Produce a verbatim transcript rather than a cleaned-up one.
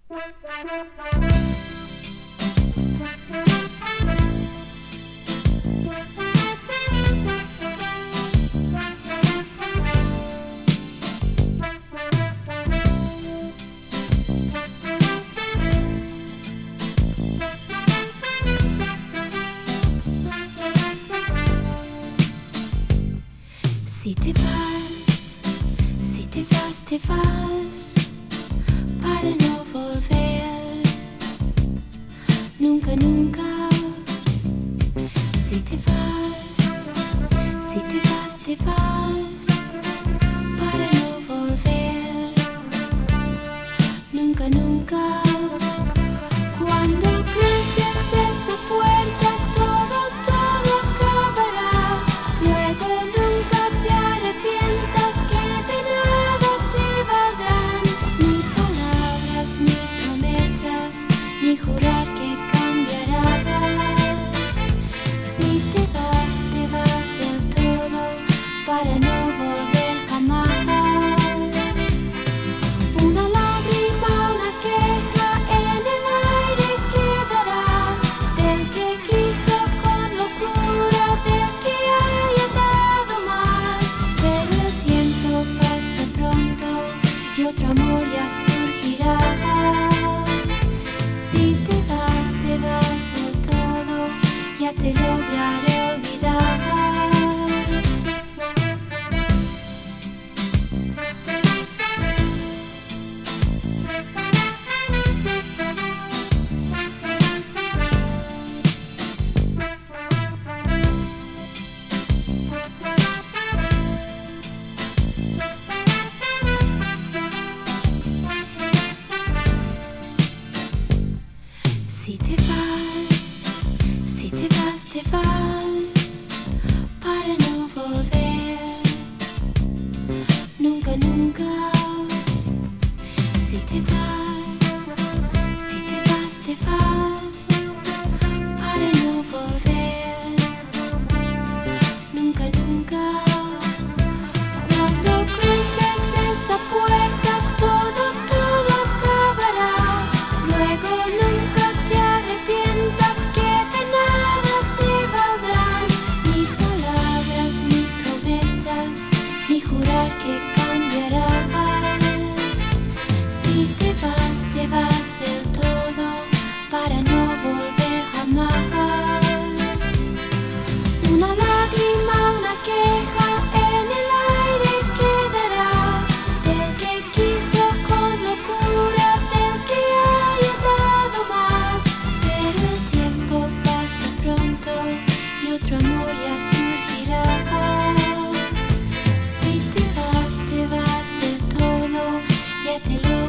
Si te vas, si te vas, te vas para no volver nunca, nunca. Si te vas, si te vas, te vas para no volver nunca, nunca. Cuando cruces esa puerta todo, todo acabará. Luego nunca te arrepientas, que de nada te valdrán ni palabras, ni promesas, ni jurar que cambiarás. Si te vas, te vas del todo para no volver jamás. Una lágrima, una queja en el aire quedará, del que quiso con locura, del que haya dado más. Pero el tiempo pasa pronto y otro amor ya surgirá. Si te vas, te vas del todo, ya te lograré olvidar. Si te vas, si te vas, te vas para no volver nunca, nunca. Si te vas, si te vas, te vas para no volver nunca, nunca. Cuando cruces esa puerta todo, todo acabará. Luego nunca te arrepientas, que de nada te valdrán ni palabras, ni promesas, ni jurar que cambiarás. Si te vas, te vas del todo para no volver jamás. Una lágrima, una queja en el aire quedará, del que quiso con locura, del que haya dado más. Pero el tiempo pasa pronto y otro amor ya surgirá. Si te vas, te vas del todo, ya te lo